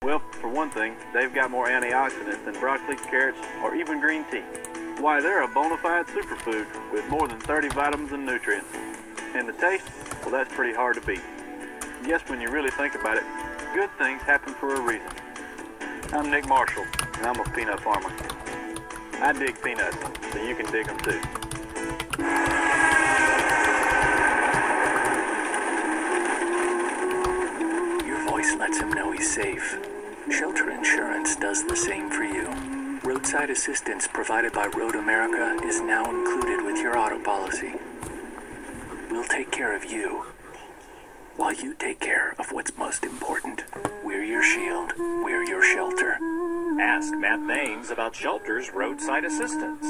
Well, for one thing, they've got more antioxidants than broccoli, carrots, or even green tea. Why, they're a bona fide superfood with more than 30 vitamins and nutrients. And the taste? Well, that's pretty hard to beat. Yes, when you really think about it, good things happen for a reason. I'm Nick Marshall, and I'm a peanut farmer. I dig peanuts, so you can dig them too. Your voice lets him know he's safe. Shelter Insurance does the same for you. Roadside assistance provided by Road America is now included with your auto policy. We'll take care of you while you take care of what's most important. We're your shield. We're your shelter. Ask Matt Thames about Shelter's roadside assistance.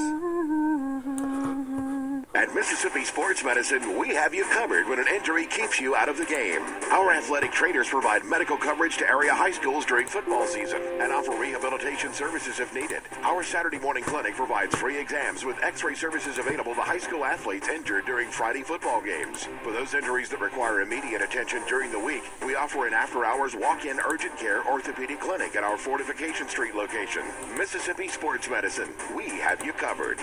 At Mississippi Sports Medicine, we have you covered when an injury keeps you out of the game. Our athletic trainers provide medical coverage to area high schools during football season and offer rehabilitation services if needed. Our Saturday morning clinic provides free exams with x-ray services available to high school athletes injured during Friday football games. For those injuries that require immediate attention during the week, we offer an after-hours walk-in urgent care orthopedic clinic at our Fortification Street location. Mississippi Sports Medicine, we have you covered.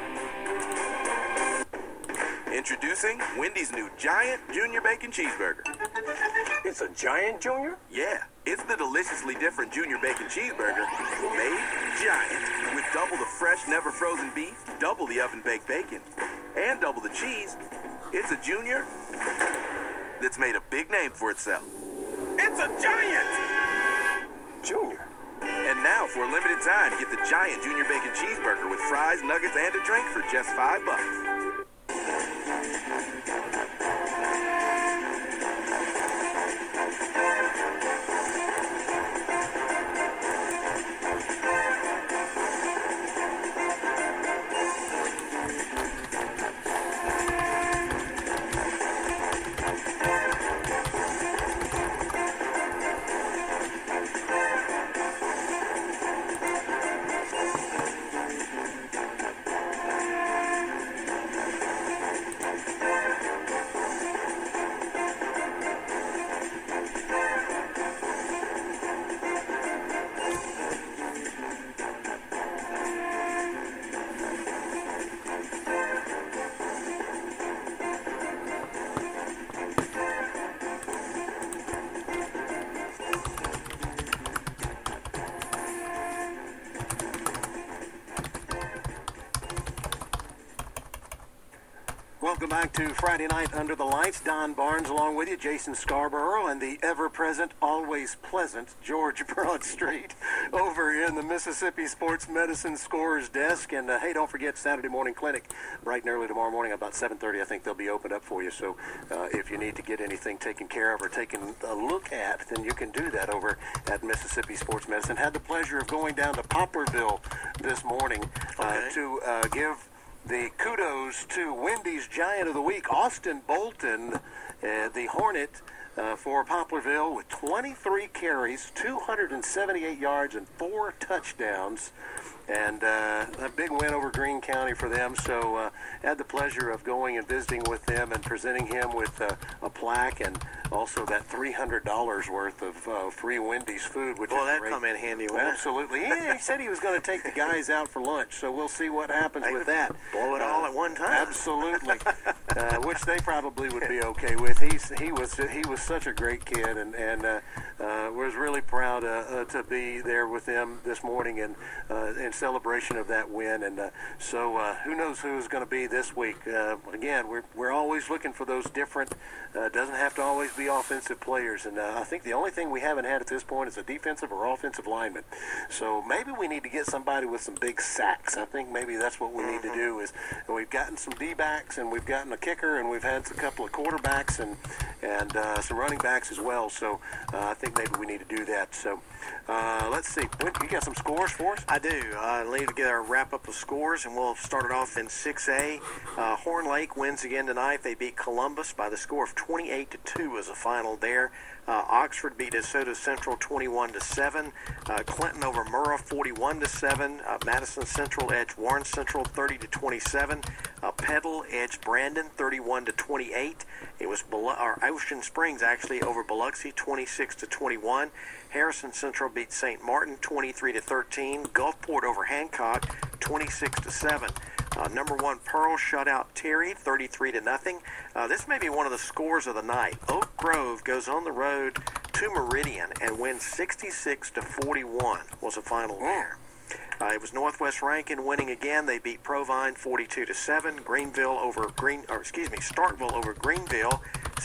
Introducing Wendy's new Giant Junior Bacon Cheeseburger. It's a Giant Junior? Yeah, it's the deliciously different Junior Bacon Cheeseburger made giant. With double the fresh, never frozen beef, double the oven-baked bacon, and double the cheese. It's a Junior that's made a big name for itself. It's a Giant! Junior? And now, for a limited time, get the Giant Junior Bacon Cheeseburger with fries, nuggets, and a drink for just $5. Welcome back to Friday Night Under the Lights. Don Barnes along with you, Jason Scarborough, and the ever-present, always pleasant George Broadstreet over in the Mississippi Sports Medicine Scorer's Desk. And, hey, don't forget Saturday morning clinic bright and early tomorrow morning about 7:30. I think they'll be opened up for you. So if you need to get anything taken care of or taken a look at, then you can do that over at Mississippi Sports Medicine. Had the pleasure of going down to Poplarville this morning to give the kudos to Wendy's Giant of the Week, Austin Bolton, the Hornet for Poplarville with 23 carries, 278 yards, and 4 touchdowns. And a big win over Greene County for them. So had the pleasure of going and visiting with them and presenting him with a plaque and also that $300 worth of free Wendy's food. Which Well, is that great. come in handy. Absolutely. He said he was going to take the guys out for lunch, so we'll see what happens with that. Blow it all at one time. Absolutely. Which they probably would be okay with. He was such a great kid, and was really proud to be there with them this morning and in celebration of that win. And so who knows who's going to be this week. Again, we're always looking for those different, doesn't have to always be offensive players. And I think the only thing we haven't had at this point is a defensive or offensive lineman. So maybe we need to get somebody with some big sacks. I think maybe that's what we need to do. Is we've gotten some D-backs and we've gotten a kicker and we've had a couple of quarterbacks and some running backs as well. So I think maybe we need to do that. So let's see. You got some scores for us? I do. Leave together a wrap-up of scores, and we'll start it off in 6A. Horn Lake wins again tonight. They beat Columbus by the score of 28-2 as a final there. Oxford beat DeSoto Central 21-7. Clinton over Murrah 41-7. Madison Central edged Warren Central 30-27. Petal edged Brandon 31-28. It was Ocean Springs actually over Biloxi 26-21. Harrison Central beat St. Martin 23-13. Gulfport over Hancock 26-7. Number 1 Pearl shut out Terry 33-0. This may be one of the scores of the night. Oak Grove goes on the road to Meridian and wins 66-41 was the final there. It was Northwest Rankin winning again. They beat Provine 42-7. Starkville over Greenville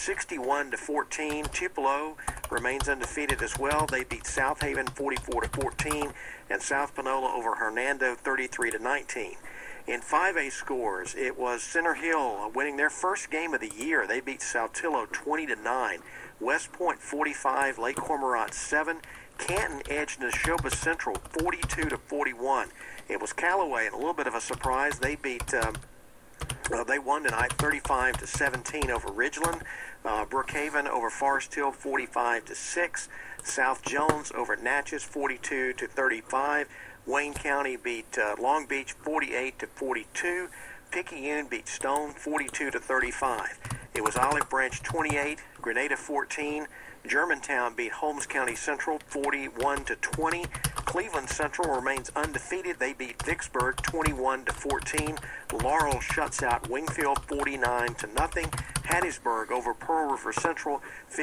61-14. Tupelo remains undefeated as well. They beat South Haven 44-14, and South Panola over Hernando 33-19. In 5A scores, it was Center Hill winning their first game of the year. They beat Saltillo 20-9. West Point 45, Lake Cormorant 7. Canton edged Neshoba Central 42-41. It was Callaway, and a little bit of a surprise. They beat. They won tonight 35-17 over Ridgeland. Brookhaven over Forest Hill 45-6. South Jones over Natchez 42-35. Wayne County beat Long Beach 48-42. Picayune beat Stone 42-35. It was Olive Branch 28, Grenada 14. Germantown beat Holmes County Central 41-20. Cleveland Central remains undefeated. They beat Vicksburg 21-14. Laurel shuts out Wingfield 49-0. Hattiesburg over Pearl River Central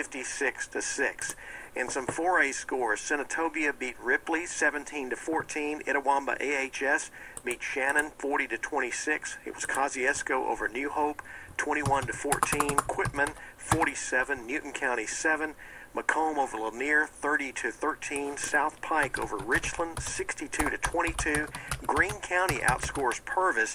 56-6. In some 4A scores, Senatobia beat Ripley 17-14. Itawamba AHS beat Shannon 40-26. It was Kosciuszko over New Hope 21-14. Quitman 47. Newton County 7. Macomb over Lanier 30-13. South Pike over Richland 62-22. Greene County outscores Purvis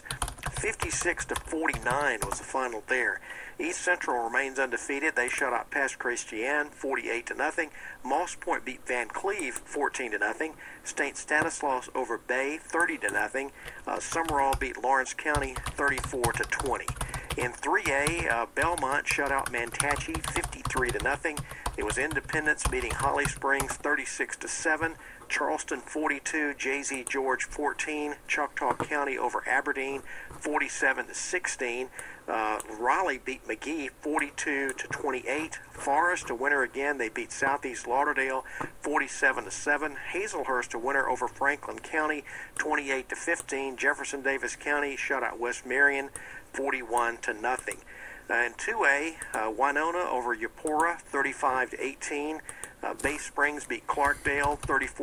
56-49 was the final there. East Central remains undefeated. They shut out Pass Christian 48-0. Moss Point beat Van Cleve 14-0. St. Stanislaus over Bay 30-0. Summerall beat Lawrence County 34-20. In 3A, Belmont shut out Mantachie 53-0. It was Independence beating Holly Springs 36-7. Charleston 42, J.Z. George 14. Choctaw County over Aberdeen 47-16. Raleigh beat McGee 42-28. Forest a winner again. They beat Southeast Lauderdale 47-7. Hazelhurst a winner over Franklin County 28-15. Jefferson Davis County shut out West Marion 41-0. In 2A, Winona over Eupora 35-18. Bay Springs beat Clarkdale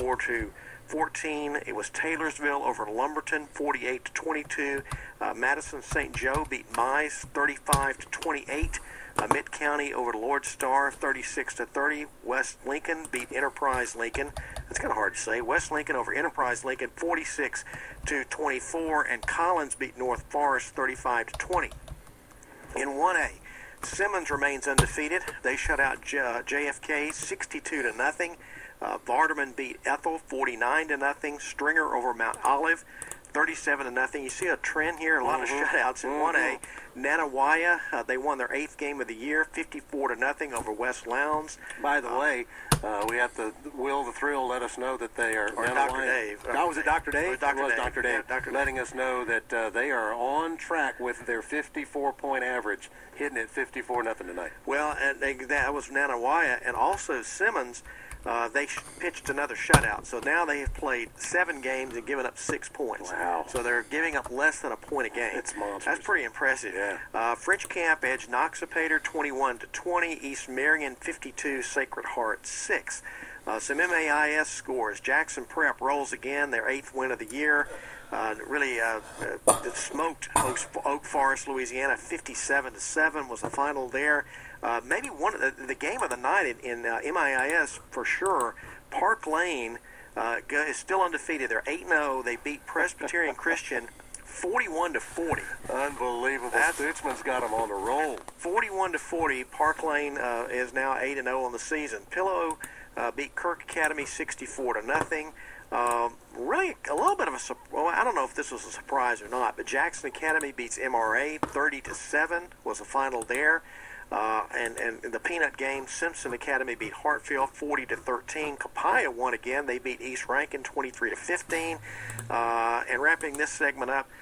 34-14. It was Taylorsville over Lumberton 48-22. Madison St. Joe beat Mize 35-28. Mid County over Lord Star 36-30. West Lincoln beat Enterprise Lincoln. That's kind of hard to say. West Lincoln over Enterprise Lincoln 46-24, and Collins beat North Forest 35-20. In 1A, Simmons remains undefeated. They shut out JFK 62-0. Vardaman beat Ethel 49-0. Stringer over Mount Olive 37-0. You see a trend here, a lot of shutouts in 1A. Nanawaya, they won their 8th game of the year, 54-0 over West Lowndes. By the way, we have to, Will the Thrill let us know that they are... Or Dr. Dave. Was it Dr. Dave? It was Dr. Dave. Yeah, Dr. Letting us know that they are on track with their 54-point average, hitting it 54-0 tonight. Well, and that was Nanawaya, and also Simmons. They pitched another shutout, so now they have played 7 games and given up 6 points. Wow. So they're giving up less than a point a game. It's monstrous. That's pretty impressive. Yeah. French Camp edged Noxapater 21-20. East Marion 52. Sacred Heart 6. Some MAIS scores. Jackson Prep rolls again, their 8th win of the year. Really smoked Oak Forest, Louisiana, 57-7 was the final there. Maybe one of the game of the night in MIIS for sure. Park Lane is still undefeated. They're 8-0. They beat Presbyterian Christian 41-40. Unbelievable. Stutzman's got them on the roll. 41-40. Park Lane is now 8-0 on the season. Pillow beat Kirk Academy 64-0. Really, a little bit of a well, I don't know if this was a surprise or not, but Jackson Academy beats MRA 30-7 was the final there. And in the Peanut game, Simpson Academy beat Hartfield 40-13. Copiah won again. They beat East Rankin 23-15. And wrapping this segment up,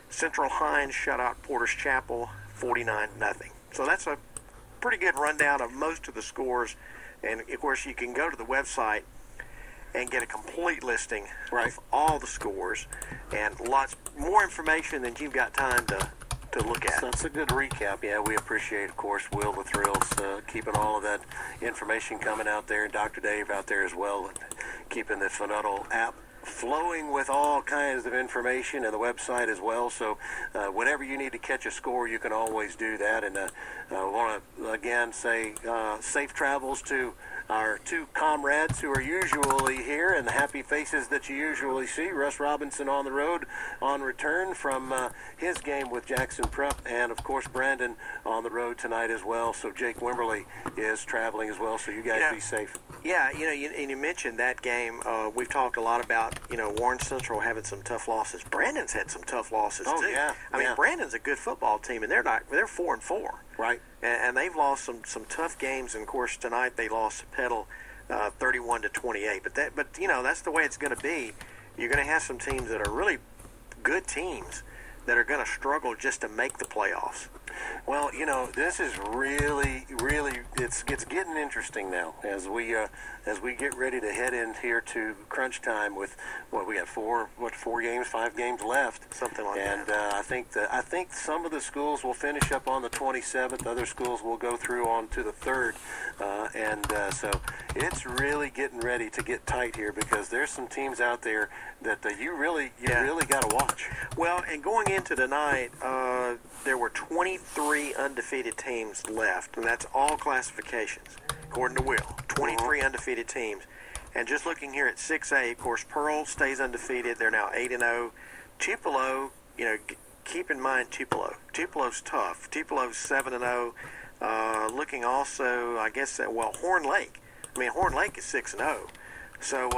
Central Hines shut out Porter's Chapel 49-0. So that's a pretty good rundown of most of the scores. And, of course, you can go to the website and get a complete listing of all the scores and lots more information than you've got time to look at. So that's a good recap. Yeah, we appreciate, of course, Will the Thrills keeping all of that information coming out there, and Dr. Dave out there as well, and keeping the Funnel app flowing with all kinds of information, and the website as well. So whenever you need to catch a score, you can always do that. And I want to again say safe travels to our two comrades who are usually here, and the happy faces that you usually see. Russ Robinson on the road on return from his game with Jackson Prupp, and of course Brandon on the road tonight as well. So Jake Wimberly is traveling as well, so you guys be safe. Yeah, you mentioned that game. We've talked a lot about, Warren Central having some tough losses. Brandon's had some tough losses too. Yeah, I mean, Brandon's a good football team, and they're 4-4. Right. And they've lost some tough games. And of course tonight they lost to Petal 31-28. But that's the way it's going to be. You're going to have some teams that are really good teams that are going to struggle just to make the playoffs. Well, this is really, it's getting interesting now as we get ready to head in here to crunch time with we got 5 games left, something like that. And I think some of the schools will finish up on the 27th. Other schools will go through on to the 3rd, so it's really getting ready to get tight here because there's some teams out there that you really got to watch. Well, and going into tonight, there were 23 undefeated teams left, and that's all classifications, according to Will. 23 undefeated teams. And just looking here at 6A, of course, Pearl stays undefeated. They're now 8-0. Tupelo, keep in mind Tupelo. Tupelo's tough. Tupelo's 7-0. Looking also, I guess, Horn Lake. Horn Lake is 6-0. So,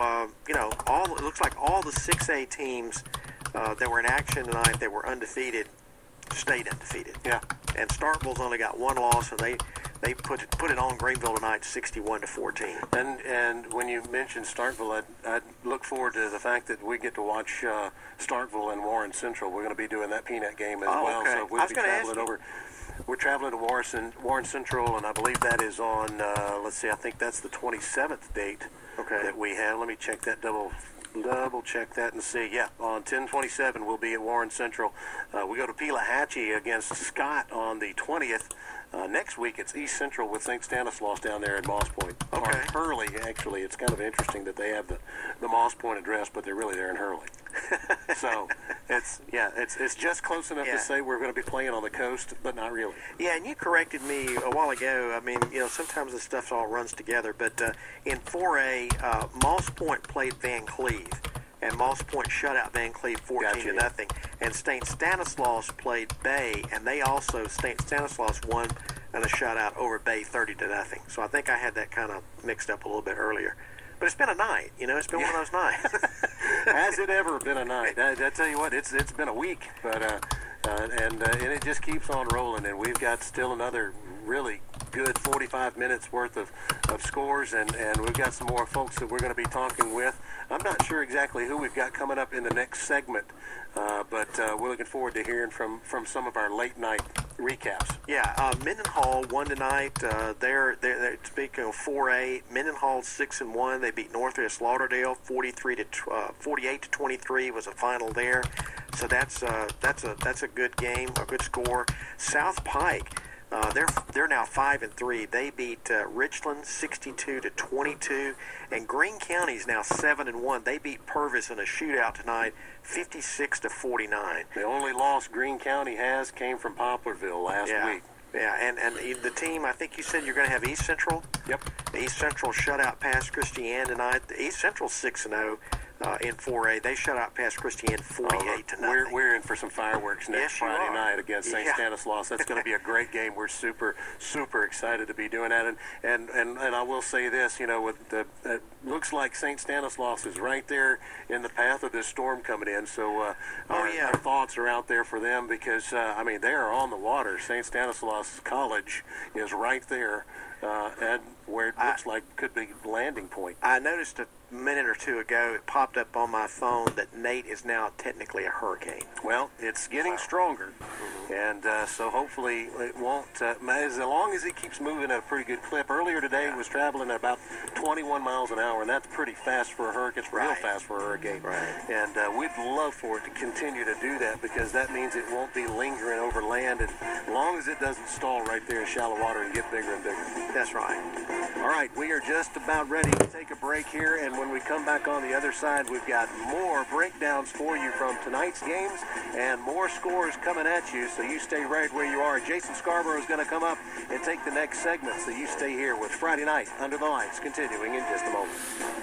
it looks like all the 6A teams that were in action tonight that were undefeated stayed undefeated. Yeah. And Starkville's only got one loss, and they put it on Greenville tonight 61-14. And when you mentioned Starkville, I look forward to the fact that we get to watch Starkville and Warren Central. We're going to be doing that peanut game as well. Okay. So we'll be traveling over. We're traveling to Warren Central, and I believe that is on, I think that's the 27th date that we have. Let me check that, double check that and see. Yeah, on 10/27 we'll be at Warren Central. We go to Pelahatchie against Scott on the 20th. Next week it's East Central with St. Stanislaus down there at Moss Point. Okay. Or Hurley, actually. It's kind of interesting that they have the Moss Point address, but they're really there in Hurley. So it's just close enough to say we're going to be playing on the coast, but not really. Yeah, and you corrected me a while ago. Sometimes this stuff all runs together, but in 4A, Moss Point played Van Cleve, and Moss Point shut out Van Cleve 14-0. And St. Stanislaus played Bay, and St. Stanislaus won in a shutout over Bay 30-0. So I think I had that kind of mixed up a little bit earlier. But it's been a night, it's been one of those nights. Has it ever been a night? I tell you what, it's been a week, but and it just keeps on rolling, and we've got still another really good 45 minutes worth of scores, and we've got some more folks that we're going to be talking with. I'm not sure exactly who we've got coming up in the next segment, but we're looking forward to hearing from some of our late night recaps. Yeah, Mendenhall won tonight. They're speaking of 4A. Mendenhall 6-1. They beat Northwest Lauderdale 48-23 was a final there. So that's a good game, a good score. South Pike. They're now 5-3. They beat Richland 62-22, and Greene County's now 7-1. They beat Purvis in a shootout tonight, 56-49. The only loss Greene County has came from Poplarville last week. Yeah, and the team, I think you said you're going to have East Central. Yep. East Central shut out past Christiane tonight. East Central's 6-0. In 4A, they shut out past Christiane 48-0. We're in for some fireworks next Friday night against St. Stanislaus. That's going to be a great game. We're super excited to be doing that. And I will say this, it looks like St. Stanislaus is right there in the path of this storm coming in. So our thoughts are out there for them because they are on the water. St. Stanislaus College is right there. And where it looks like could be the landing point. I noticed minute or two ago, it popped up on my phone that Nate is now technically a hurricane. Well, it's getting stronger, and so hopefully it won't, as long as it keeps moving at a pretty good clip. Earlier today, it was traveling at about 21 miles an hour, and that's pretty fast for a hurricane. It's real fast for a hurricane. And we'd love for it to continue to do that, because that means it won't be lingering over land, and as long as it doesn't stall right there in shallow water and get bigger and bigger. That's right. All right, we are just about ready to take a break here, and when we come back on the other side, we've got more breakdowns for you from tonight's games and more scores coming at you, so you stay right where you are. Jason Scarborough is going to come up and take the next segment, so you stay here with Friday Night Under the Lights, continuing in just a moment.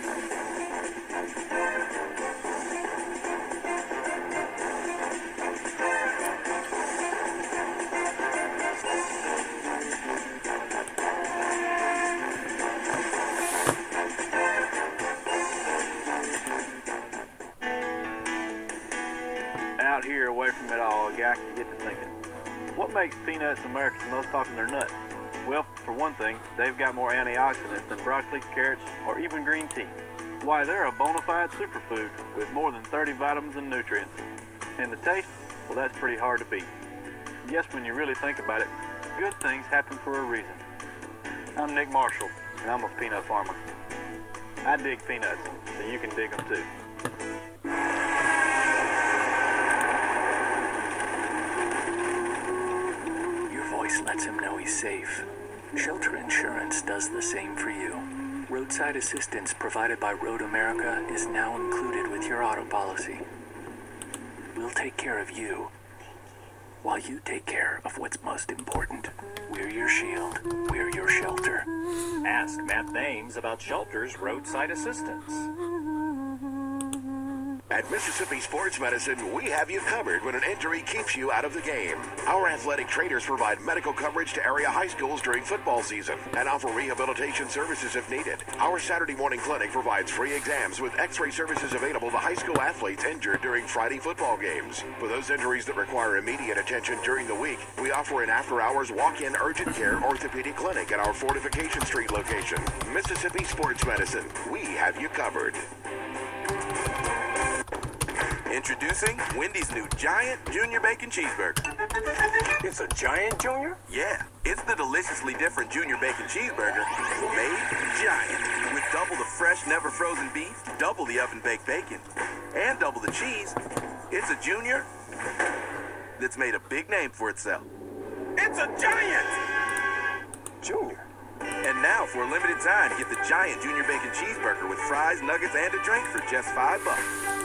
Out here, away from it all, a guy can get to thinking, what makes peanuts America's most popular nut? Well, for one thing, they've got more antioxidants than broccoli, carrots, or even green tea. Why, they're a bona fide superfood with more than 30 vitamins and nutrients. And the taste? Well, that's pretty hard to beat. Yes, when you really think about it, good things happen for a reason. I'm Nick Marshall, and I'm a peanut farmer. I dig peanuts, so you can dig them too. Lets him know he's safe. Shelter Insurance does the same for you. Roadside assistance provided by Road America is now included with your auto policy. We'll take care of you while you take care of what's most important. We're your shield. We're your shelter. Ask Matt Thames about Shelter's roadside assistance. At Mississippi Sports Medicine, we have you covered when an injury keeps you out of the game. Our athletic trainers provide medical coverage to area high schools during football season and offer rehabilitation services if needed. Our Saturday morning clinic provides free exams with x-ray services available to high school athletes injured during Friday football games. For those injuries that require immediate attention during the week, we offer an after-hours walk-in urgent care orthopedic clinic at our Fortification Street location. Mississippi Sports Medicine, we have you covered. Introducing Wendy's new Giant Junior Bacon Cheeseburger. It's a Giant Junior? Yeah, it's the deliciously different Junior Bacon Cheeseburger made giant. With double the fresh, never frozen beef, double the oven-baked bacon, and double the cheese, it's a Junior that's made a big name for itself. It's a Giant! Junior. And now, for a limited time, get the Giant Junior Bacon Cheeseburger with fries, nuggets, and a drink for just $5.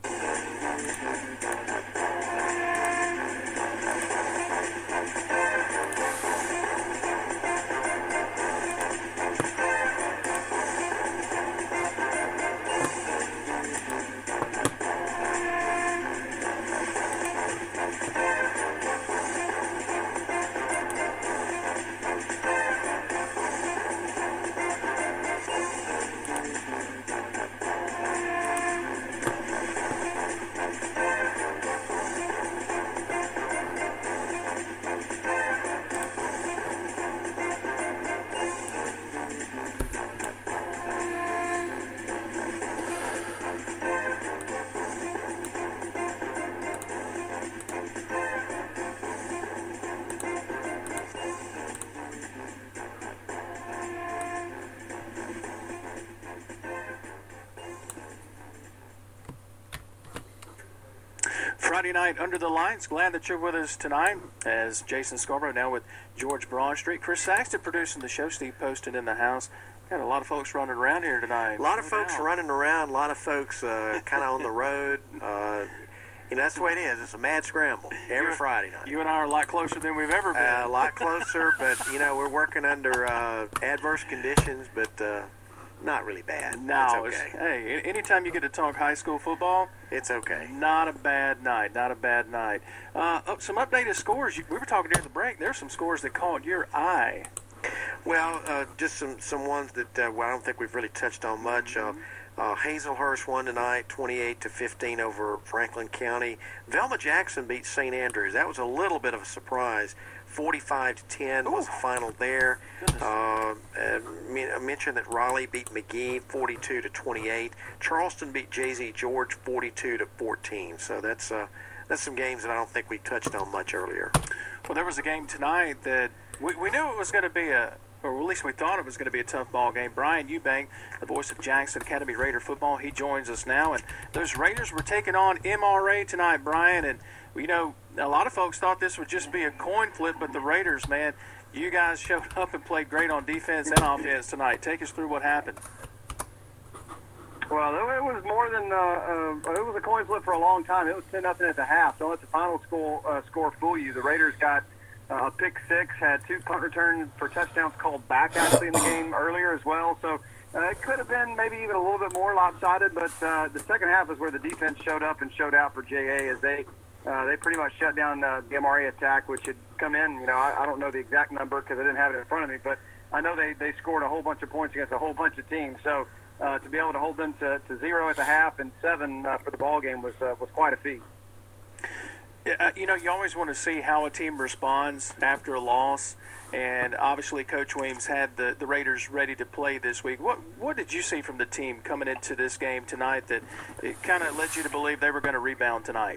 Friday Night Under the Lights. Glad that you're with us tonight. As Jason Scarborough now with George Broadstreet. Chris Saxton producing the show. Steve Poston in the house. Got a lot of folks running around here tonight. A lot of folks running around. A lot of folks kind of on the road. You know, that's the way it is. It's a mad scramble every Friday night. You and I are a lot closer than we've ever been. A lot closer, but, you know, we're working under adverse conditions, but not really bad. No, it's okay. Hey, anytime you get to talk high school football, it's okay. Not a bad night. Not a bad night. Some updated scores. We were talking during the break. There's some scores that caught your eye. Well, just some ones that I don't think we've really touched on much. Hazelhurst won tonight, 28-15 over Franklin County. Velma Jackson beat St. Andrews. That was a little bit of a surprise, 45-10 was the final there. I mentioned that Raleigh beat McGee 42-28. Charleston beat J.Z. George 42-14. So that's some games that I don't think we touched on much earlier. Well, there was a game tonight that we knew it was going to be or at least we thought it was going to be a tough ball game. Brian Eubank, the voice of Jackson Academy Raider football, he joins us now. And those Raiders were taking on MRA tonight, Brian. And, you know, a lot of folks thought this would just be a coin flip, but the Raiders, man, you guys showed up and played great on defense and offense tonight. Take us through what happened. Well, it was more than it was a coin flip for a long time. It was 10-0 at the half. Don't let the final score fool you. The Raiders got a pick six, had 2 punt returns for touchdowns called back actually in the game earlier as well. So it could have been maybe even a little bit more lopsided. But the second half is where the defense showed up and showed out for JA as they pretty much shut down the MRA attack, which had come in. You know, I don't know the exact number because I didn't have it in front of me, but I know they scored a whole bunch of points against a whole bunch of teams. So to be able to hold them to 0 at the half and 7 for the ball game was quite a feat. Yeah, you know, you always want to see how a team responds after a loss, and obviously Coach Weems had the Raiders ready to play this week. What did you see from the team coming into this game tonight that it kind of led you to believe they were going to rebound tonight?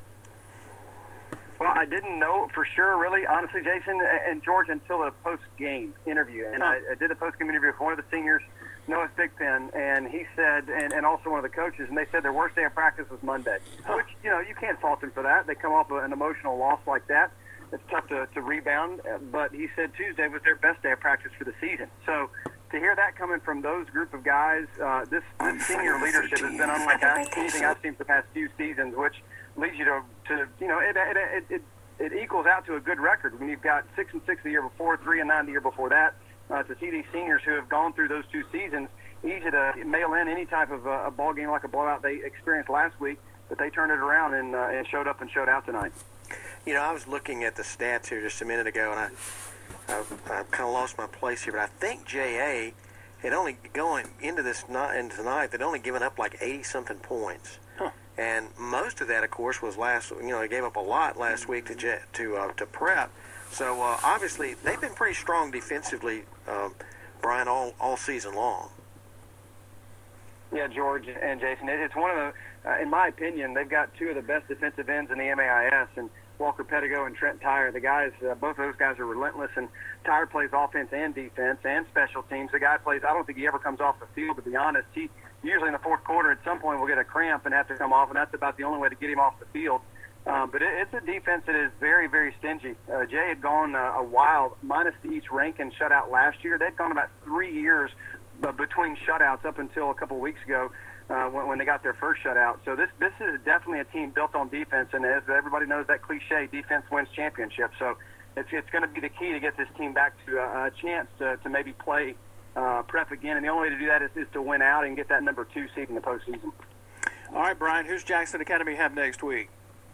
Well, I didn't know for sure, really, honestly, Jason and George, until the post-game interview. And I did a post-game interview with one of the seniors, Noah Thigpen, and he said, and also one of the coaches, and they said their worst day of practice was Monday, which, you know, you can't fault them for that. They come off an emotional loss like that. It's tough to rebound, but he said Tuesday was their best day of practice for the season. So to hear that coming from those group of guys, this senior leadership has been unlike anything I've seen for the past few seasons, which leads you to you know, it equals out to a good record when you've got 6-6 the year before, 3-9 the year before that. To see these seniors who have gone through those 2 seasons, easy to mail in any type of a ball game like a blowout they experienced last week, but they turned it around and showed up and showed out tonight. You know, I was looking at the stats here just a minute ago, and I kind of lost my place here, but I think JA had only going into tonight, they'd only given up like 80-something points. And most of that, of course, was they gave up a lot last week to Prep. So obviously they've been pretty strong defensively, Brian, all season long. Yeah, George and Jason, it's one of the, in my opinion, they've got 2 of the best defensive ends in the MAIS, and Walker Pettigo and Trent Tyre. The guys, both of those guys are relentless, and Tyre plays offense and defense and special teams. The guy plays, I don't think he ever comes off the field, to be honest. He usually in the fourth quarter at some point will get a cramp and have to come off, and that's about the only way to get him off the field. But it's a defense that is very, very stingy. Jay had gone a while, minus the East Rankin shutout last year. They'd gone about 3 years between shutouts up until a couple of weeks ago when they got their first shutout. So this is definitely a team built on defense, and as everybody knows that cliche, defense wins championships. So it's going to be the key to get this team back to a chance to maybe play Prep again. And the only way to do that is to win out and get that number 2 seed in the postseason. All right, Brian, who's Jackson Academy have next week?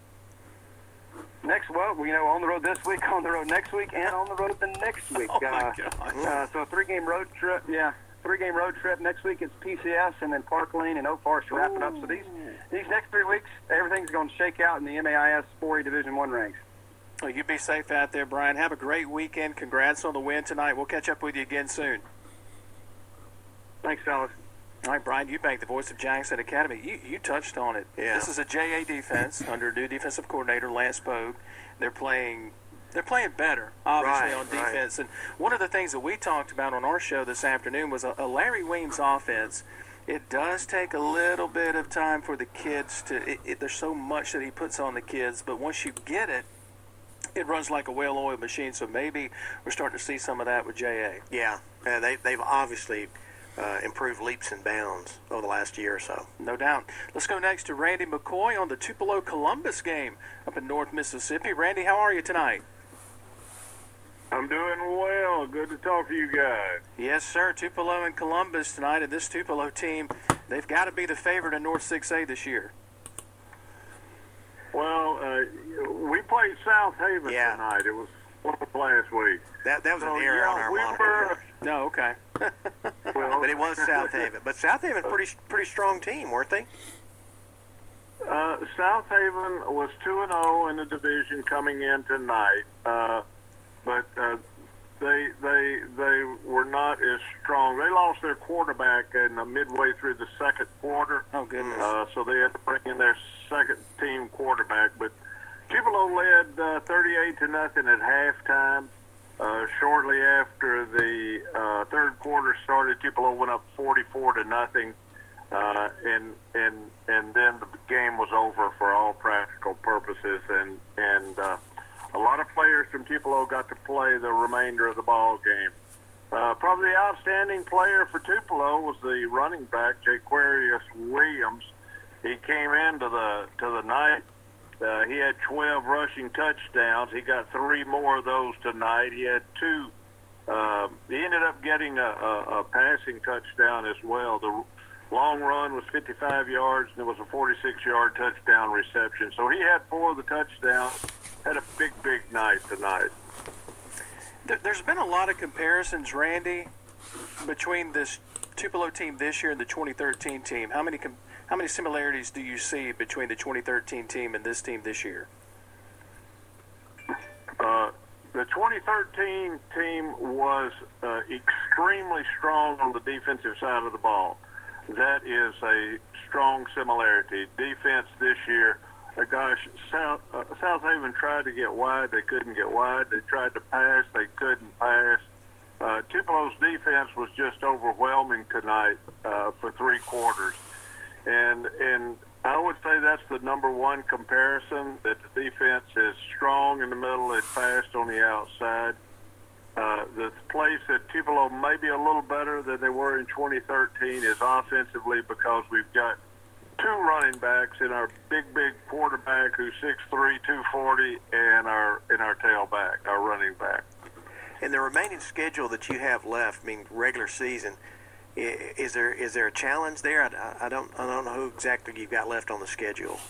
On the road this week, on the road next week, and on the road the next week. Oh, my God. So a 3-game road trip, 3-game road trip. Next week it's PCS and then Park Lane and Oak Forest to wrap it up. So these next 3 weeks, everything's going to shake out in the MAIS 4A Division I ranks. Well, you be safe out there, Brian. Have a great weekend. Congrats on the win tonight. We'll catch up with you again soon. Thanks, fellas. All right, Brian Eubank, the voice of Jackson Academy. You touched on it. Yeah. This is a JA defense under new defensive coordinator Lance Pogue. They're playing better, obviously, on defense. Right. And one of the things that we talked about on our show this afternoon was a Larry Weems offense. It does take a little bit of time for the kids to there's so much that he puts on the kids, but once you get it, it runs like a well-oiled machine. So maybe we're starting to see some of that with JA. Yeah, they've obviously improved leaps and bounds over the last year or so. No doubt. Let's go next to Randy McCoy on the Tupelo-Columbus game up in North Mississippi. Randy, how are you tonight? I'm doing well. Good to talk to you guys. Yes, sir. Tupelo and Columbus tonight, and this Tupelo team, they've got to be the favorite in North 6A this year. Well, we played South Haven tonight. It was last week. That was an error on our monitor. No, okay. Well, but it was South Haven. But South Haven, pretty strong team, weren't they? South Haven was 2-0 in the division coming in tonight. but they were not as strong. They lost their quarterback in midway through the second quarter. Oh, goodness. So they had to bring in their second-team quarterback. But Tupelo led 38-0 at halftime. Shortly after the third quarter started, Tupelo went up 44-0, and then the game was over for all practical purposes. And a lot of players from Tupelo got to play the remainder of the ball game. Probably the outstanding player for Tupelo was the running back, Jaquarius Williams. He came into the night. He had 12 rushing touchdowns. He got 3 more of those tonight. He had 2. He ended up getting a passing touchdown as well. The long run was 55 yards, and it was a 46-yard touchdown reception. So he had 4 of the touchdowns. Had a big night tonight. There's been a lot of comparisons, Randy, between this Tupelo team this year and the 2013 team. How many similarities do you see between the 2013 team and this team this year? The 2013 team was extremely strong on the defensive side of the ball. That is a strong similarity. Defense this year, South Haven tried to get wide. They couldn't get wide. They tried to pass. They couldn't pass. Tupelo's defense was just overwhelming tonight for 3 quarters. And I would say that's the number one comparison, that the defense is strong in the middle and fast on the outside. The place that Tupelo may be a little better than they were in 2013 is offensively, because we've got 2 running backs in our big quarterback who's 6'3", 240, and our tailback, our running back. And the remaining schedule that you have left, I mean, regular season, is there a challenge there? I don't know who exactly you've got left on the schedule.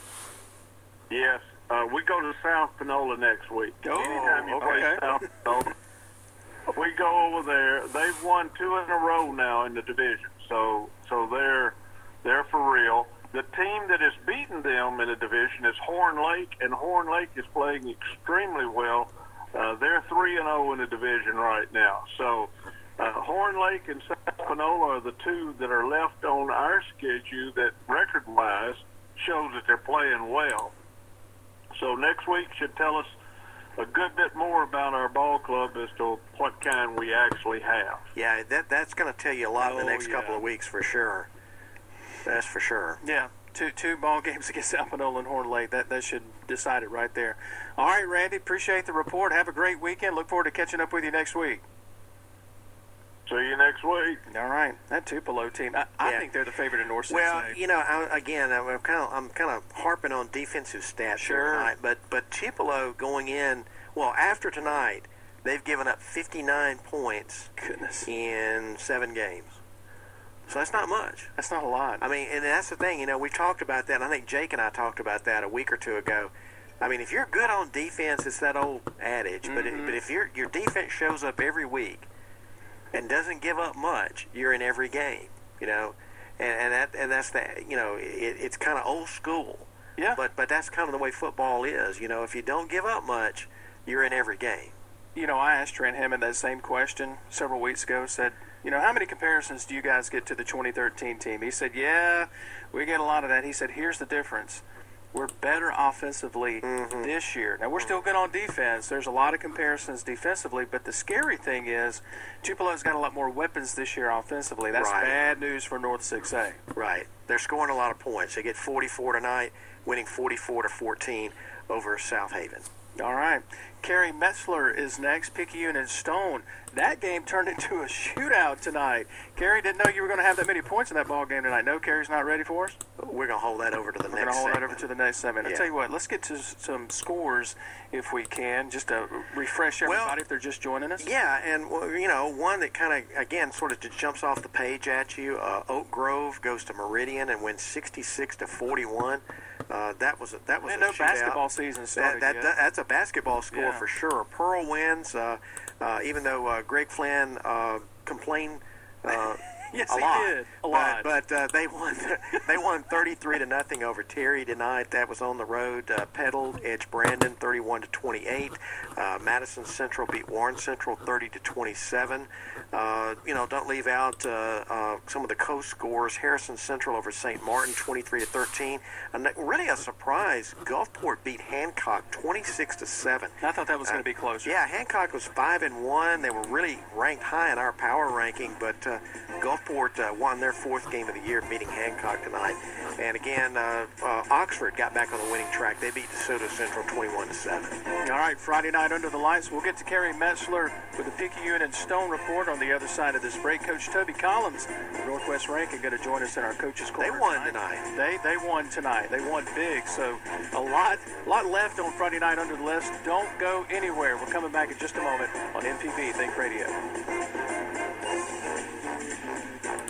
Yes, we go to South Panola next week. Anytime you play South Panola, we go over there. They've won 2 in a row now in the division, so they're for real. The team that has beaten them in the division is Horn Lake, and Horn Lake is playing extremely well. They're 3-0 in the division right now. So Horn Lake and South Panola are the 2 that are left on our schedule that record-wise shows that they're playing well. So next week should tell us a good bit more about our ball club as to what kind we actually have. Yeah, that's going to tell you a lot in the next couple of weeks for sure. That's for sure. Yeah, two ball games against South Panola and Horn Lake. That should decide it right there. All right, Randy, appreciate the report. Have a great weekend. Look forward to catching up with you next week. See you next week. All right, that Tupelo team. I think they're the favorite in North 6A. Well, you know, I'm kind of harping on defensive stats here tonight, but Tupelo going in, well, after tonight, they've given up 59 points. Goodness. In 7 games. So that's not much. That's not a lot. I mean, and that's the thing. You know, we talked about that. And I think Jake and I talked about that a week or 2 ago. I mean, if you're good on defense, it's that old adage. Mm-hmm. But if your defense shows up every week and doesn't give up much, you're in every game. You know, and that's the, you know, it's kind of old school. Yeah. But that's kind of the way football is. You know, if you don't give up much, you're in every game. You know, I asked Trent Hammond that same question several weeks ago. Said, you know, how many comparisons do you guys get to the 2013 team? He said, yeah, we get a lot of that. He said, here's the difference. We're better offensively this year. Now, we're still good on defense. There's a lot of comparisons defensively, but the scary thing is Tupelo's got a lot more weapons this year offensively. That's bad news for North 6A. Right. They're scoring a lot of points. They get 44 tonight, winning 44-14 over South Haven. All right. Kerry Metzler is next, Picayune and Stone. That game turned into a shootout tonight. Kerry, didn't know you were going to have that many points in that ball game tonight. No, Kerry's not ready for us? We're going to hold that over to the next segment. We're going to hold that over to the next segment. I'll tell you what, let's get to some scores if we can, just to refresh everybody if they're just joining us. Yeah, and, you know, one that kind of, again, sort of just jumps off the page at you, Oak Grove goes to Meridian and wins 66-41. That was a no basketball season started yet. That's a basketball score for sure. Pearl wins, even though Greg Flynn complained Yes, a they lot. did. A lot. But they won. They won 33-0 over Terry tonight. That was on the road. Petal edged Brandon 31-28. Madison Central beat Warren Central 30-27. Don't leave out some of the coast scores. Harrison Central over St. Martin 23-13. And really a surprise. Gulfport beat Hancock 26-7. I thought that was going to be closer. Yeah, Hancock was 5-1. They were really ranked high in our power ranking, but Gulfport won their fourth game of the year, beating Hancock tonight. And again, Oxford got back on the winning track. They beat DeSoto Central 21-7. All right, Friday night under the lights. We'll get to Kerry Metzler with the Picayune and Stone report on the other side of this break. Coach Toby Collins, Northwest Rankin, going to join us in our coaches' corner. They won tonight. They won tonight. They won big. So a lot left on Friday night under the list. Don't go anywhere. We're coming back in just a moment on MPB Think Radio.